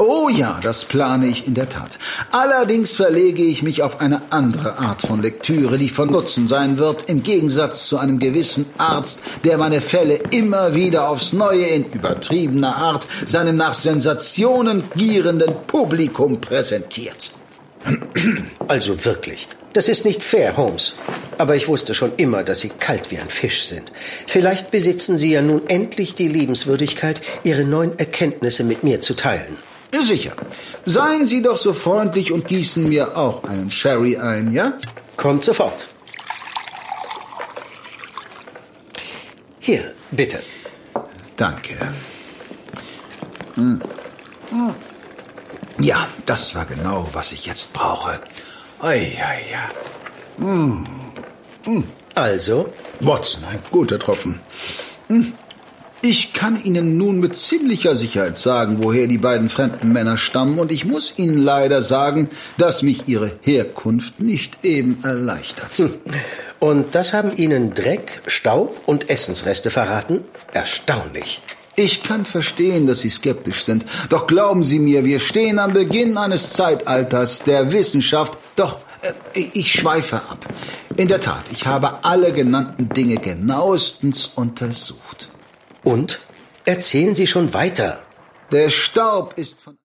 Oh ja, das plane ich in der Tat. Allerdings verlege ich mich auf eine andere Art von Lektüre, die von Nutzen sein wird, im Gegensatz zu einem gewissen Arzt, der meine Fälle immer wieder aufs Neue in übertriebener Art seinem nach Sensationen gierenden Publikum präsentiert. Also wirklich. Das ist nicht fair, Holmes. Aber ich wusste schon immer, dass Sie kalt wie ein Fisch sind. Vielleicht besitzen Sie ja nun endlich die Liebenswürdigkeit, Ihre neuen Erkenntnisse mit mir zu teilen. Sicher. Seien Sie doch so freundlich und gießen mir auch einen Sherry ein, ja? Kommt sofort. Hier, bitte. Danke. Ja, das war genau, was ich jetzt brauche. Also? Watson, ein guter Tropfen. Ich kann Ihnen nun mit ziemlicher Sicherheit sagen, woher die beiden fremden Männer stammen, und ich muss Ihnen leider sagen, dass mich ihre Herkunft nicht eben erleichtert. Und das haben Ihnen Dreck, Staub und Essensreste verraten? Erstaunlich. Ich kann verstehen, dass Sie skeptisch sind, doch glauben Sie mir, wir stehen am Beginn eines Zeitalters der Wissenschaft. Doch, ich schweife ab. In der Tat, ich habe alle genannten Dinge genauestens untersucht. Und? Erzählen Sie schon weiter. Der Staub ist von